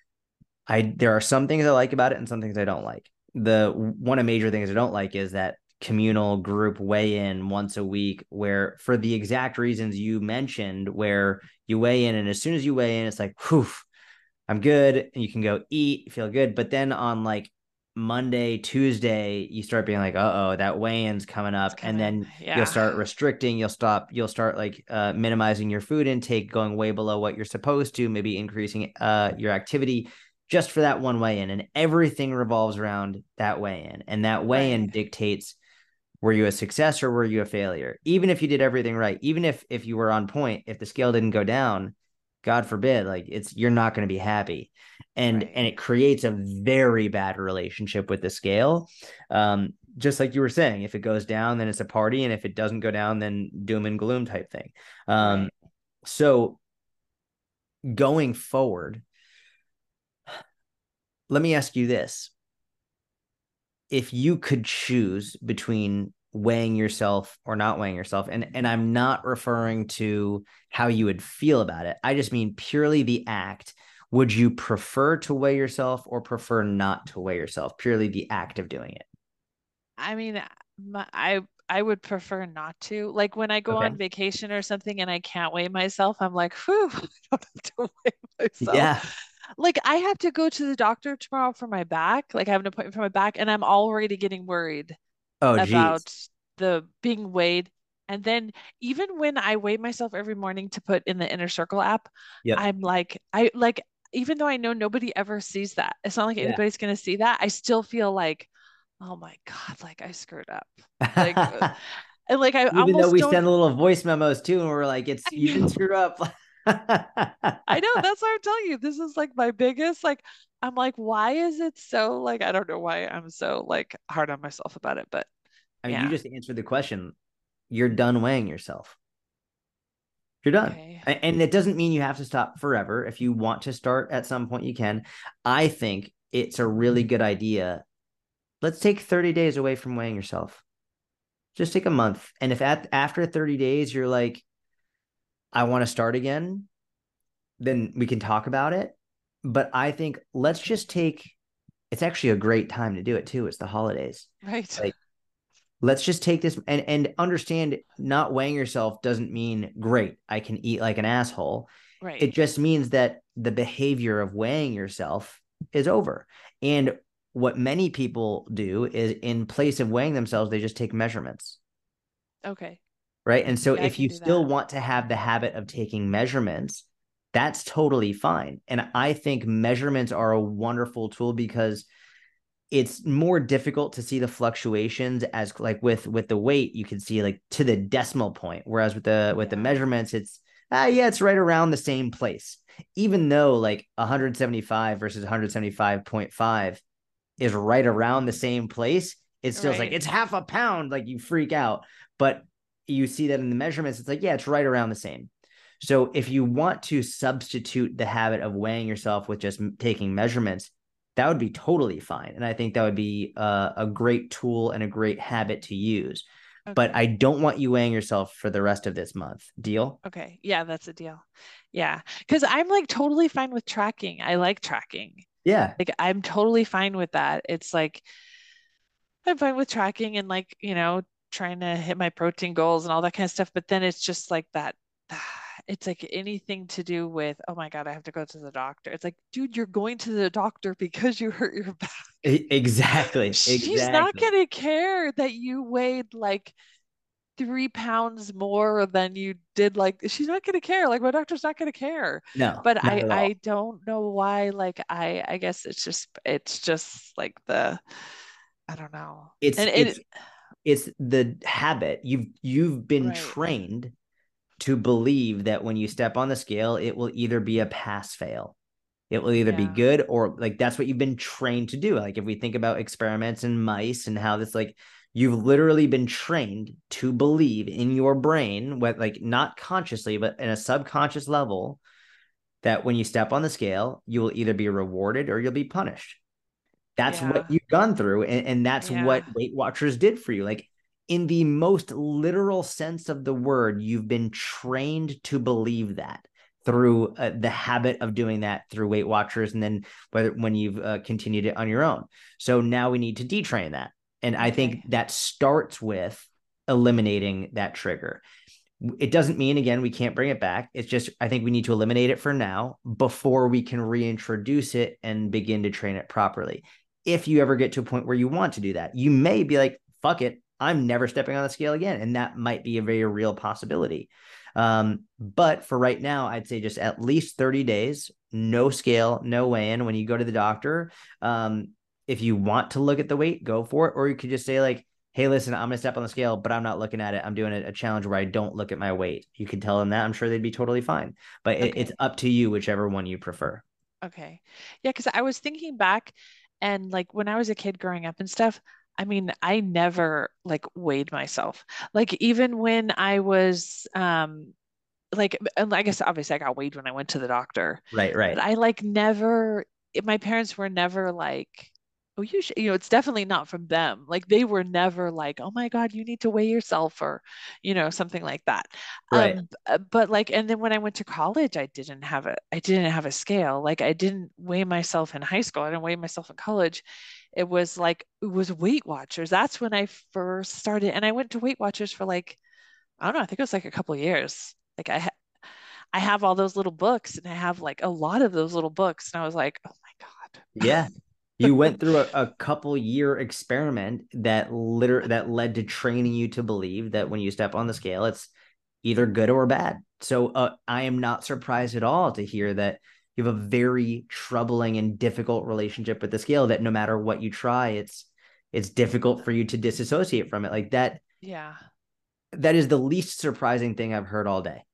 I there are some things I like about it and some things I don't like. The one of major things I don't like is that communal group weigh in once a week, where for the exact reasons you mentioned, where you weigh in and as soon as you weigh in, it's like, whew, I'm good, and you can go eat, feel good. But then on like Monday, Tuesday, you start being like, oh, that weigh-in's coming It's up. And coming. then you'll Yeah. start restricting, you'll start like minimizing your food intake, going way below what you're supposed to, maybe increasing your activity just for that one weigh-in. And everything revolves around that weigh-in. And that weigh-in Right. dictates, were you a success or were you a failure? Even if you did everything right, even if you were on point, if the scale didn't go down, God forbid, like you're not going to be happy. And Right. it creates a very bad relationship with the scale. Just like you were saying, if it goes down, then it's a party, and if it doesn't go down, then doom and gloom type thing. Um, Right. so going forward, let me ask you this: if you could choose between weighing yourself or not weighing yourself, and I'm not referring to how you would feel about it, I just mean purely the act. Would you prefer to weigh yourself or prefer not to weigh yourself? Purely the act of doing it. I mean, I would prefer not to. Like when I go Okay. on vacation or something and I can't weigh myself, I'm like, whew, I don't have to weigh myself. Yeah. Like I have to go to the doctor tomorrow for my back. Like I have an appointment for my back, and I'm already getting worried Oh, geez. about the being weighed. And then even when I weigh myself every morning to put in the Inner Circle app, Yep. I'm like, I like, even though I know nobody ever sees that, it's not like Yeah. anybody's going to see that. I still feel like, oh my God, like I screwed up. Like, and like I Even though almost we don't, send little voice memos too, and we're like, it's I you didn't know, screw up. I know, that's what I'm telling you. This is like my biggest, like, I'm like, why is it so, like, I don't know why I'm so like hard on myself about it, but I mean, you yeah. just answered the question. You're done weighing yourself. You're done. Okay. And it doesn't mean you have to stop forever. If you want to start at some point, you can. I think it's a really good idea. Let's take 30 days away from weighing yourself. Just take a month. And if after 30 days, you're like, I want to start again, then we can talk about it. But I think let's just take, it's actually a great time to do it too. It's the holidays. Right. Like, let's just take this and understand not weighing yourself doesn't mean great, I can eat like an asshole. Right. It just means that the behavior of weighing yourself is over. And what many people do is in place of weighing themselves, they just take measurements. Okay. Right. And so Yeah, I if can you do still that. want to have the habit of taking measurements, that's totally fine. And I think measurements are a wonderful tool because it's more difficult to see the fluctuations as like with the weight, you can see like to the decimal point. Whereas with the Yeah. measurements, it's yeah, it's right around the same place. Even though like 175 versus 175.5 is right around the same place, it still is like Right. it's half a pound, like you freak out. But you see that in the measurements, it's like, yeah, it's right around the same. So if you want to substitute the habit of weighing yourself with just taking measurements, that would be totally fine. And I think that would be a great tool and a great habit to use. But Okay. I don't want you weighing yourself for the rest of this month. Deal? Okay. Yeah, that's a deal. Yeah. Because I'm like totally fine with tracking. I like tracking. Yeah. Like I'm totally fine with that. It's like I'm fine with tracking and like, trying to hit my protein goals and all that kind of stuff. But then it's just like that. It's like anything to do with, oh my God, I have to go to the doctor. It's like, dude, you're going to the doctor because you hurt your back. Exactly. She's not Exactly. going to care that you weighed like 3 pounds more than you did. Like, she's not going to care. Like, my doctor's not going to care. No, But not I, at I all. don't know why. Like, I guess it's just like I don't know. It's And it's it, it's the habit. You've been right. trained to believe that when you step on the scale, it will either be a pass fail. It will either be Yeah. good or like that's what you've been trained to do. Like if we think about experiments in mice and how this like you've literally been trained to believe in your brain, what like not consciously, but in a subconscious level, that when you step on the scale, you will either be rewarded or you'll be punished. That's what Yeah. you've gone through. And that's what Yeah. Weight Watchers did for you. Like in the most literal sense of the word, you've been trained to believe that through the habit of doing that through Weight Watchers, and then when you've continued it on your own. So now we need to detrain that, and I think Okay. that starts with eliminating that trigger. It doesn't mean again we can't bring it back. It's just I think we need to eliminate it for now before we can reintroduce it and begin to train it properly. If you ever get to a point where you want to do that, you may be like, fuck it, I'm never stepping on the scale again. And that might be a very real possibility. But for right now, I'd say just at least 30 days, no scale, no weigh in when you go to the doctor. If you want to look at the weight, go for it. Or you could just say, like, hey, listen, I'm going to step on the scale, but I'm not looking at it. I'm doing a challenge where I don't look at my weight. You can tell them that. I'm sure they'd be totally fine. But it's Okay. up to you, whichever one you prefer. Okay. Yeah, because I was thinking back and like when I was a kid growing up and stuff, I mean, I never like weighed myself. Like even when I was like and I guess obviously I got weighed when I went to the doctor, Right, but right, I like never my parents were never like, oh, you should, it's definitely not from them. Like they were never like, oh my God, you need to weigh yourself or, something like that. right. But like, and then when I went to college, I didn't have a scale. Like I didn't weigh myself in high school. I didn't weigh myself in college. It was Weight Watchers. That's when I first started. And I went to Weight Watchers for like, I don't know, I think it was like a couple of years. Like I have all those little books and I have like a lot of those little books. And I was like, oh my God. Yeah. You went through a couple year experiment that led to training you to believe that when you step on the scale, it's either good or bad. So I am not surprised at all to hear that you have a very troubling and difficult relationship with the scale that no matter what you try, it's difficult for you to disassociate from it. Like Yeah. that is the least surprising thing I've heard all day.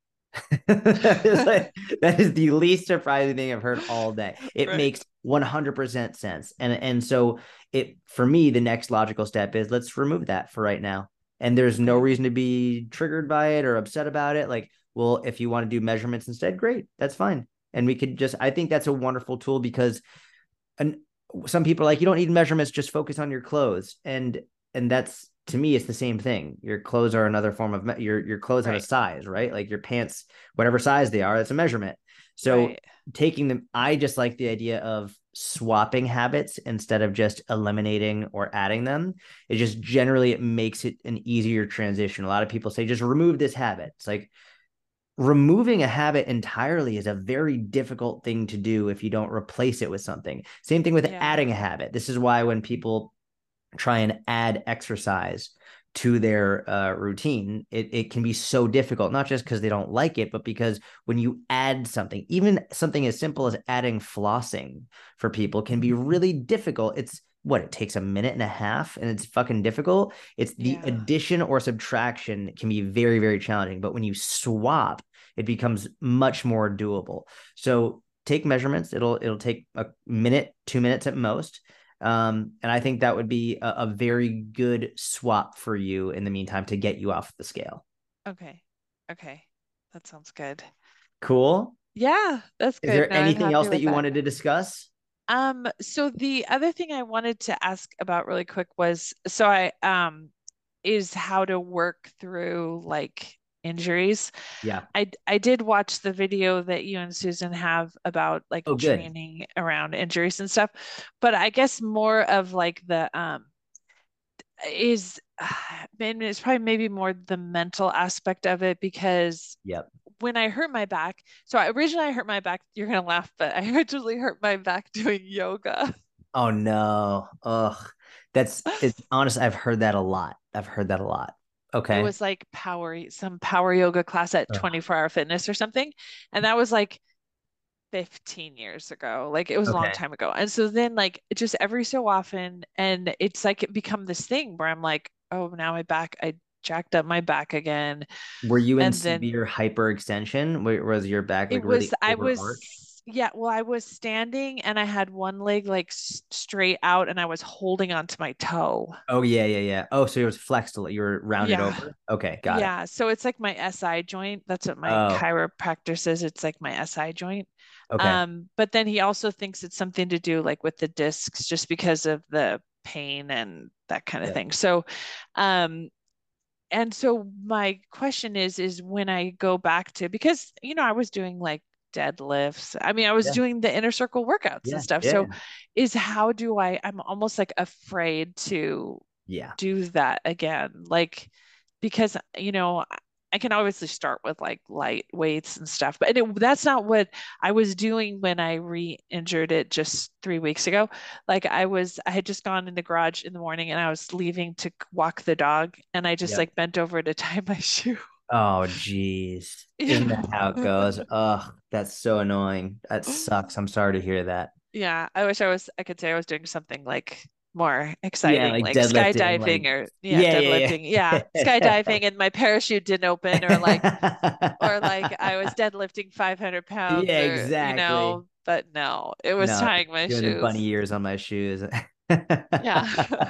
That is the least surprising thing I've heard all day. It Right. makes 100% sense. And so it for me, the next logical step is let's remove that for right now. And there's no Okay. reason to be triggered by it or upset about it. Like, well, if you want to do measurements instead, great, that's fine. And we could just I think that's a wonderful tool because an some people are like, you don't need measurements, just focus on your clothes. And that's, to me, it's the same thing. Your clothes are another form of your clothes have a Right. size, right? Like your pants, whatever size they are, that's a measurement. So Right. taking them, I just like the idea of swapping habits instead of just eliminating or adding them. It just generally, it makes it an easier transition. A lot of people say just remove this habit. It's like, removing a habit entirely is a very difficult thing to do if you don't replace it with something. Same thing with Yeah. adding a habit. This is why when people try and add exercise to their routine, it can be so difficult, not just because they don't like it, but because when you add something, even something as simple as adding flossing for people can be really difficult. It's what, it takes a minute and a half and it's fucking difficult. It's the Yeah. addition or subtraction can be very, very challenging. But when you swap, it becomes much more doable. So take measurements. It'll take a minute, 2 minutes at most. And I think that would be a very good swap for you in the meantime to get you off the scale. Okay. Okay. That sounds good. Cool. Yeah, that's Is good. there No, I'm anything happy else that with you that. wanted to discuss? So the other thing I wanted to ask about really quick was so I is how to work through like injuries. Yeah. I did watch the video that you and Susan have about like Oh, good. training around injuries and stuff, but I guess more of like the is and it's probably maybe more the mental aspect of it because Yep. when I hurt my back, so originally I hurt my back, you're gonna laugh, but I originally hurt my back doing yoga. Oh no. Ugh. That's it's honest. I've heard that a lot. I've heard that a lot. It Okay. was like some power yoga class at Ugh. 24 Hour Fitness or something. And that was like 15 years ago. Like it was a long Okay. time ago. And so then like just every so often, and it's like it become this thing where I'm like, oh, now my back, I jacked up my back again. Were you in And then severe hyperextension? Was your back like really I overarched? was, yeah, well, I was standing and I had one leg like straight out and I was holding onto my toe. Oh yeah, yeah, yeah. Oh, so it was flexed. You were rounded Yeah. over. Okay, got it. Yeah. So it's like my SI joint. That's what my Oh, chiropractor says. It's like my SI joint. okay. But then he also thinks it's something to do like with the discs just because of the pain and that kind of Yep. thing. So, um, and so my question is when I go back to because I was doing like deadlifts. I mean, I was Yeah. doing the inner circle workouts and Yeah. stuff. So Yeah. is how do I'm almost like afraid to Yeah. do that again. Like because I can obviously start with like light weights and stuff, but that's not what I was doing when I re-injured it just 3 weeks ago. Like I had just gone in the garage in the morning and I was leaving to walk the dog and I just Yep. like bent over to tie my shoe. Oh, geez. Isn't that how it Yeah. goes? Ugh, that's so annoying. That sucks. I'm sorry to hear that. Yeah, I wish I could say I was doing something like more Yeah, exciting, like like deadlifting, skydiving like or yeah, yeah, yeah, deadlifting. Yeah, yeah. skydiving and my parachute didn't open or like I was deadlifting 500 pounds Yeah, or exactly. but no, it was No, tying my doing the bunny shoes. ears on my shoes. Yeah.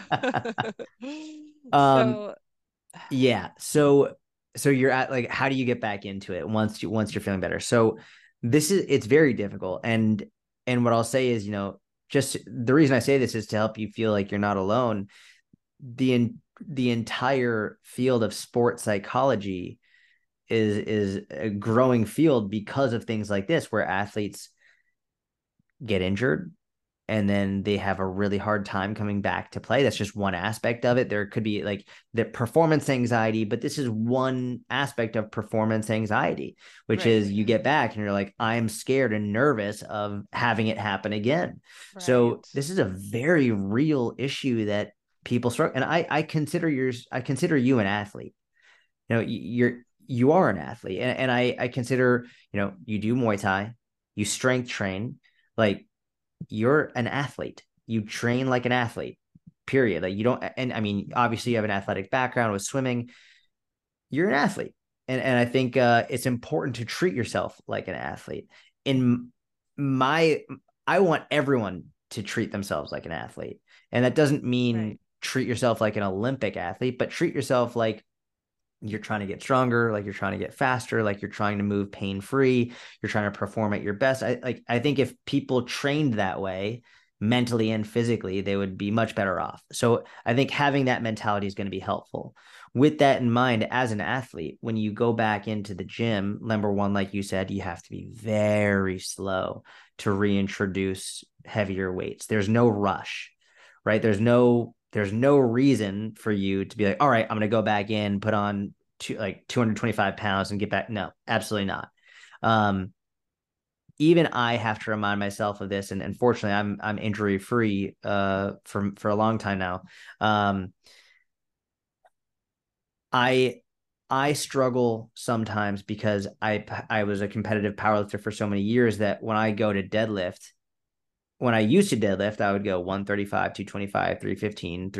Um, So, yeah. So you're at like, how do you get back into it once you're feeling better? So it's very difficult. And what I'll say is, just the reason I say this is to help you feel like you're not alone. The entire field of sports psychology is a growing field because of things like this, where athletes get injured and then they have a really hard time coming back to play. That's just one aspect of it. There could be like the performance anxiety, but this is one aspect of performance anxiety, which right, is you get back and you're like, I'm scared and nervous of having it happen again. right, So this is a very real issue that people struggle. And I consider you an athlete. You are an athlete. And I consider, you do Muay Thai, you strength train, like you're an athlete. You train like an athlete, period. Like you don't, and I mean, obviously you have an athletic background with swimming. You're an athlete. And I think it's important to treat yourself like an athlete. In my, I want everyone to treat themselves like an athlete. And that doesn't mean right, treat yourself like an Olympic athlete, but treat yourself like you're trying to get stronger, like you're trying to get faster, like you're trying to move pain free, you're trying to perform at your best. I think if people trained that way, mentally and physically, they would be much better off. So I think having that mentality is going to be helpful. With that in mind, as an athlete, when you go back into the gym, number one, like you said, you have to be very slow to reintroduce heavier weights. There's no rush, right? There's no reason for you to be like, all right, I'm going to go back in, put on 225 pounds and get back. No, absolutely not. Even I have to remind myself of this, and unfortunately, I'm injury free for a long time now. I struggle sometimes because I was a competitive powerlifter for so many years that when I go to deadlift, when I used to deadlift, I would go 135, 225, 315,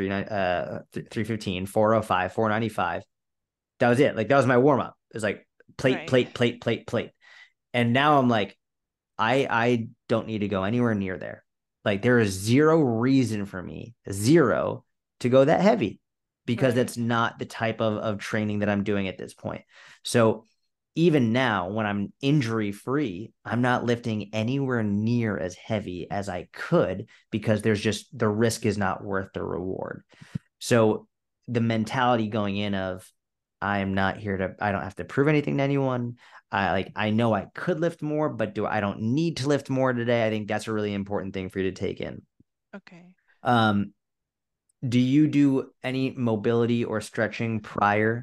315, 405, 495. That was it. Like that was my warm up. It was like plate, Right. plate, plate, plate, plate. And now I'm like, I don't need to go anywhere near there. Like there is zero reason for me, zero, to go that heavy because Right. that's not the type of training that I'm doing at this point. So even now, when I'm injury free, I'm not lifting anywhere near as heavy as I could because there's just the risk is not worth the reward. So the mentality going in of I am not here to, I don't have to prove anything to anyone. I know I could lift more, but I don't need to lift more today. I think that's a really important thing for you to take in. Okay. Um, do you do any mobility or stretching prior?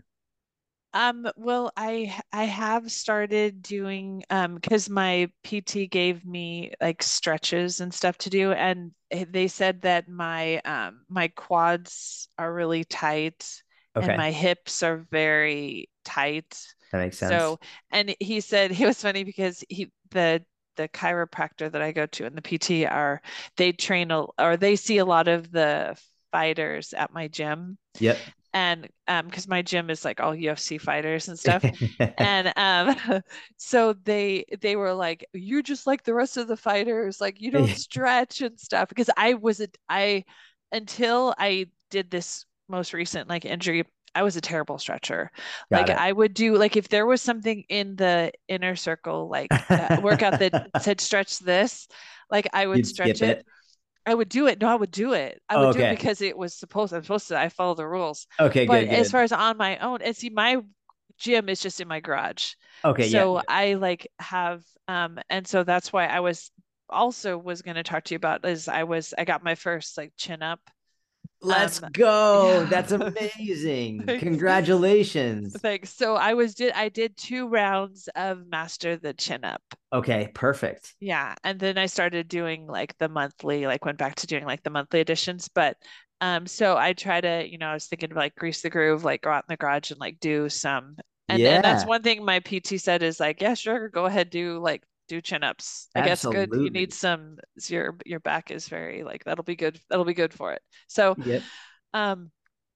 Well, I have started doing because my PT gave me like stretches and stuff to do, and they said that my quads are really tight and Okay, my hips are very tight. that makes sense. So, and he said it was funny because the chiropractor that I go to and the PT are they train or they see a lot of the fighters at my gym Yep. and because my gym is like all UFC fighters and stuff and so they were like you're just like the rest of the fighters like you don't stretch and stuff because I until I did this most recent like injury I was a terrible stretcher Got like it. I would do like if there was something in the inner circle like workout that said stretch this like I would You'd stretch skip it it. I would do it. No, I would do it. I would do it Okay. because I'm supposed to, I follow the rules. Okay, But good, as good. far as on my own, and see, my gym is just in my garage. Okay, yeah. So I like have, and so that's why I was going to talk to you about is I got my first like chin up. Let's Um, go. That's yeah. amazing. Thanks. Congratulations. Thanks. So I did 2 rounds of master the chin up. Okay, perfect. Yeah, and then I started doing like the monthly, like went back to doing like the monthly editions. But so I try to, I was thinking of like grease the groove, like go out in the garage and like do some. And that's Yeah, one thing my PT said is like, yeah, sure, go ahead, do chin ups. Like that's good. You need absolutely. some your back is very like that'll be good. That'll be good for it. So Yep. um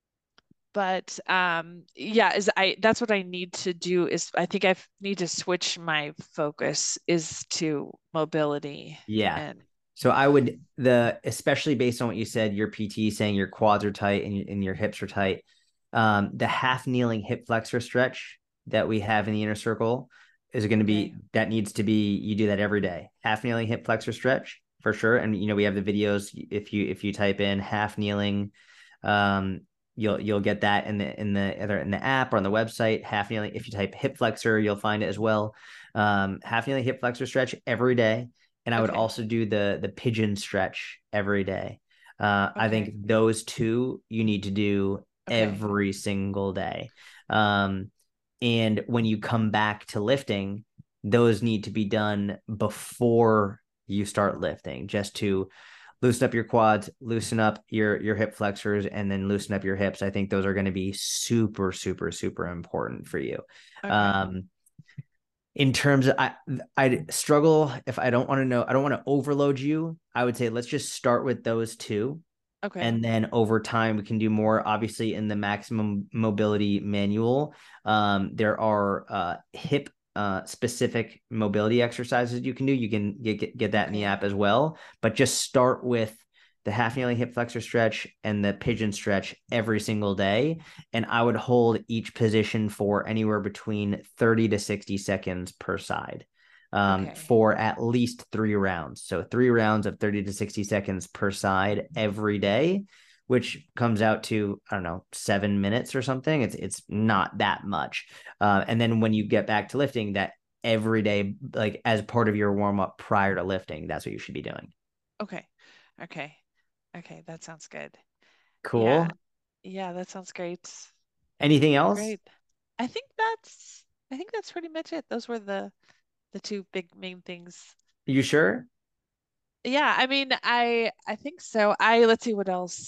but yeah is I that's what I need to do is I think I need to switch my focus is to mobility Yeah. and So I would especially based on what you said, your PT saying your quads are tight and your hips are tight. The half kneeling hip flexor stretch that we have in the inner circle is going to okay be that needs to be you do that every day. Half kneeling hip flexor stretch for sure. And we have the videos if you type in half kneeling, um, you'll get that in the either in the app or on the website. Half kneeling. If you type hip flexor, you'll find it as well. Half kneeling hip flexor stretch every day, and I would okay also do the pigeon stretch every day. I okay think those two you need to do okay every single day. Um, and when you come back to lifting, those need to be done before you start lifting, just to loosen up your quads, loosen up your hip flexors, and then loosen up your hips. I think those are going to be super, super, super important for you. okay Um, in terms of I struggle if I don't want to know, I don't want to overload you. I would say let's just start with those two. okay And then over time we can do more. Obviously, in the maximum mobility manual, there are hip specific mobility exercises you can do. You can get that in the okay app as well. But just start with the half kneeling hip flexor stretch and the pigeon stretch every single day. And I would hold each position for anywhere between 30 to 60 seconds per side. Okay. for at least 3 rounds. So 3 rounds of 30 to 60 seconds per side every day, which comes out to, I don't know, 7 minutes or something. It's not that much. And then when you get back to lifting, that every day, like as part of your warm up prior to lifting, that's what you should be doing. Okay. Okay. Okay. That sounds good. Yeah. Cool. Yeah, that sounds great. Anything else? Great. I think that's I think that's pretty much it. Those were the two big main things. You sure? Yeah, I mean, I think so. Let's see what else.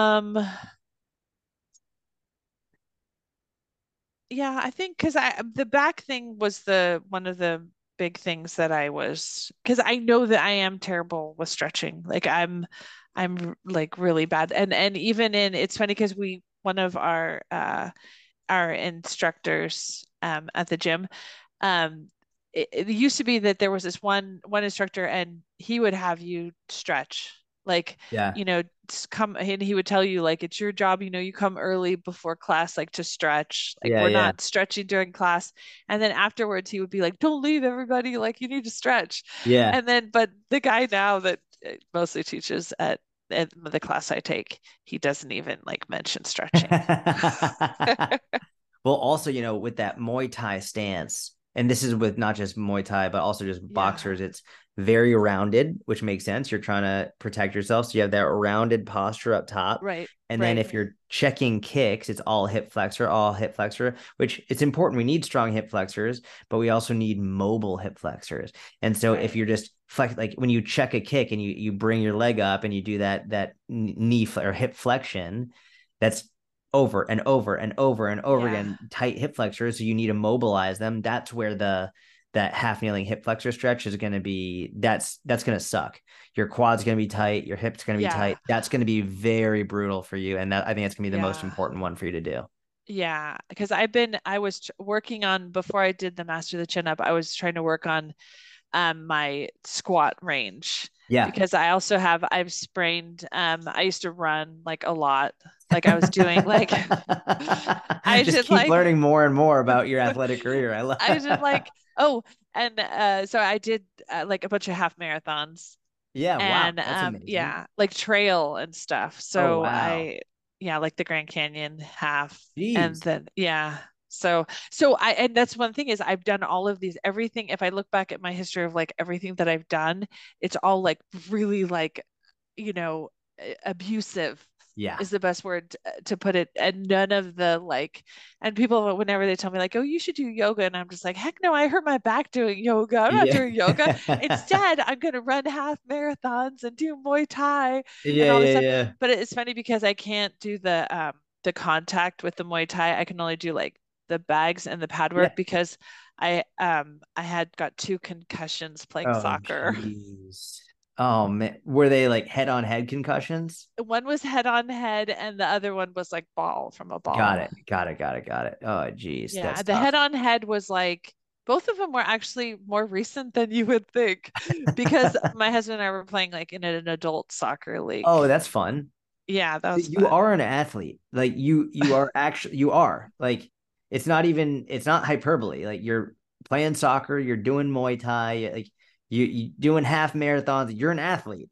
Yeah, I think because I the back thing was the one of the big things that I was because I know that I am terrible with stretching. Like I'm like really bad. And even in it's funny because we one of our instructors at the gym it used to be that there was this one instructor and he would have you stretch like Yeah. come and he would tell you like it's your job you come early before class like to stretch like Yeah. we're Yeah. not stretching during class and then afterwards he would be like don't leave everybody like you need to stretch Yeah. and then but the guy now that mostly teaches at the class I take he doesn't even like mention stretching. Well, also, with that Muay Thai stance, and this is with not just Muay Thai, but also just Yeah. boxers, it's very rounded, which makes sense. You're trying to protect yourself. So you have that rounded posture up top. Right, And then right, if you're checking kicks, it's all hip flexor, which it's important. We need strong hip flexors, but we also need mobile hip flexors. And so if right. you're just flex, like when you check a kick and you bring your leg up and you do that knee or hip flexion, that's over and over and over and over Yeah, again, tight hip flexors. So you need to mobilize them. That's where that half kneeling hip flexor stretch is going to be. That's going to suck. Your quad's going to be tight. Your hips going to be yeah, tight. That's going to be very brutal for you. And that I think it's going to be the most yeah, important one for you to do. yeah. Because I was working on before I did the master the chin up, I was trying to work on my squat range Yeah. because I've sprained I used to run like a lot. Like I was doing like I Just did keep like learning more and more about your athletic career. I love. I did like oh and so I did like a bunch of half marathons Yeah. Wow. and That's amazing. yeah like trail and stuff Oh so wow. I yeah like the Grand Canyon half and Jeez. then yeah so I and that's one thing is I've done all of these everything if I look back at my history of like everything that I've done it's all like really like you know abusive Yeah. is the best word to put it and none of the like and people whenever they tell me like oh you should do yoga and I'm just like heck no I hurt my back doing yoga I'm not Yeah. doing yoga instead I'm going to run half marathons and do Muay Thai and Yeah. all this Yeah. stuff Yeah. but it's funny because I can't do the contact with the Muay Thai I can only do like the bags and the pad Yeah. work because I had got two concussions playing Oh, soccer. jeez. Oh man, were they like head-on-head concussions? One was head on head and the other one was like ball from a Got ball. it. Got it. Got it. Got it. Oh, jeez, Yeah, that's the tough. head on head was like both of them were actually more recent than you would think because my husband and I were playing like in an adult soccer league. Oh, that's fun. Yeah, that was You fun. are an athlete. Like you are actually you are. Like it's not hyperbole. Like you're playing soccer, you're doing Muay Thai, like you doing half marathons, you're an athlete.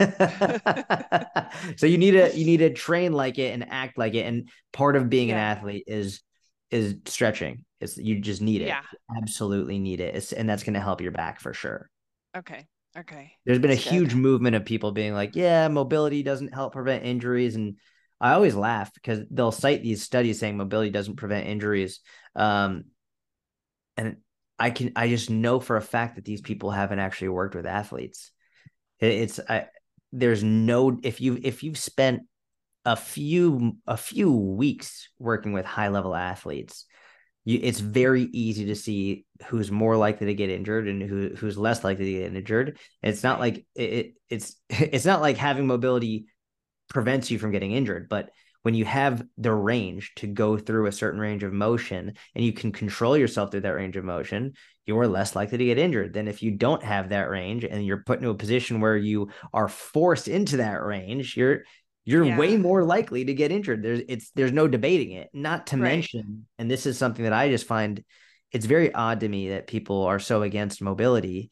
So you need to train like it and act like it. And part of being an Yeah. athlete is stretching. It's you just need it. Yeah. You absolutely need it. And that's gonna help your back for sure. Okay. Okay. There's been a That's good. huge movement of people being like, yeah, mobility doesn't help prevent injuries. And I always laugh because they'll cite these studies saying mobility doesn't prevent injuries. Um, and I just know for a fact that these people haven't actually worked with athletes. There's no, if you've spent a few weeks working with high level athletes, it's very easy to see who's more likely to get injured and who's less likely to get injured. It's not Right. like it's not like having mobility prevents you from getting injured, but when you have the range to go through a certain range of motion and you can control yourself through that range of motion, you're less likely to get injured than if you don't have that range and you're put into a position where you are forced into that range. You're way Yeah. more likely to get injured. There's no debating it. Not to Right. mention, and this is something that I just find it's very odd to me that people are so against mobility.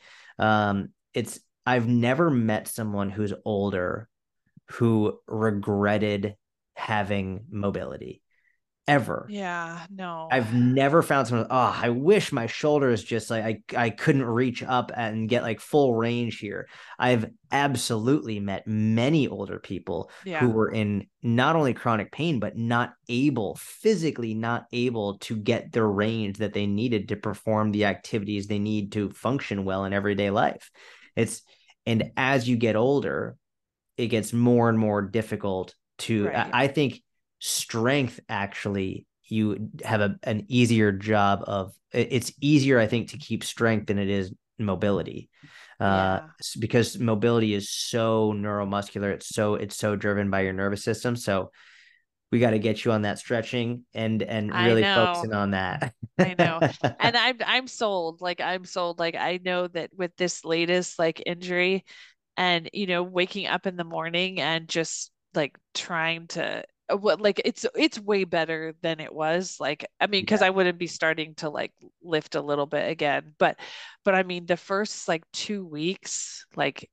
It's I've never met someone who's older who regretted having mobility ever. Yeah, no. I've never found someone, oh, I wish my shoulders just like I couldn't reach up and get like full range here. I've absolutely met many older people who Yeah. were in not only chronic pain, but not able, physically not able to get the range that they needed to perform the activities they need to function well in everyday life. It's and as you get older, it gets more and more difficult to, Right. I think strength actually you have an easier job of, it's easier I think to keep strength than it is mobility, Yeah. because mobility is so neuromuscular, it's so driven by your nervous system. So we got to get you on that stretching and I really know. focusing on that. I know. And I'm sold. Like I'm sold. Like I know that with this latest like injury and waking up in the morning and just like trying to what like it's way better than it was. Like I mean, because Yeah, I wouldn't be starting to like lift a little bit again. But I mean the first like 2 weeks, like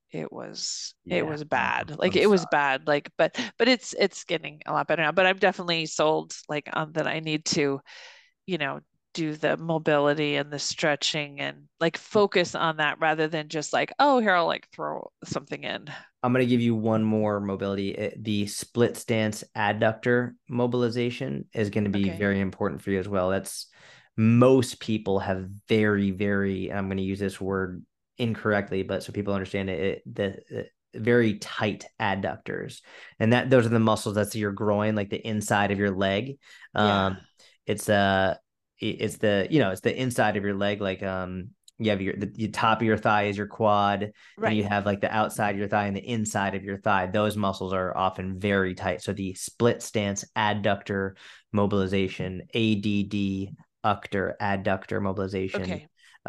it yeah, was bad. Like I'm it was sorry. bad. Like but it's getting a lot better now. But I'm definitely sold like on that I need to you know, do the mobility and the stretching and like focus on that rather than just like, oh, here I'll like throw something in. I'm going to give you one more mobility. The split stance adductor mobilization is going to be Okay. very important for you as well. That's most people have very, very, I'm going to use this word incorrectly, but so people understand it, the very tight adductors. And that those are the muscles that's your groin, like the inside of your leg. Yeah. Um, it's it's the, it's the inside of your leg, like you have the top of your thigh is your quad, then you Right. have like the outside of your thigh and the inside of your thigh. Those muscles are often very tight. So the split stance adductor mobilization, ADD adductor mobilization, Okay.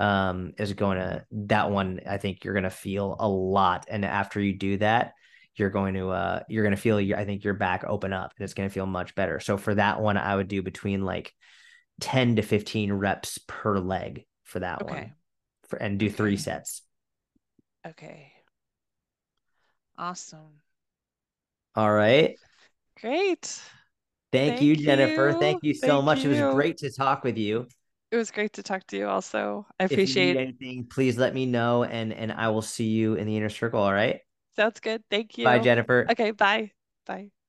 is going to, that one I think you're going to feel a lot. And after you do that, you're going to feel I think your back open up and it's going to feel much better. So for that one, I would do between like 10 to 15 reps per leg for that one, Okay. and do three Okay. sets. Okay. Awesome. All right. Great. Thank you, Thank Jennifer. Thank you. you so Thank much. It was you. great to talk with you. It was great to talk to you also. I If you need appreciate. anything, please let me know and I will see you in the inner circle. All right. Sounds good. Thank Bye, you. Jennifer. Okay, bye. Bye.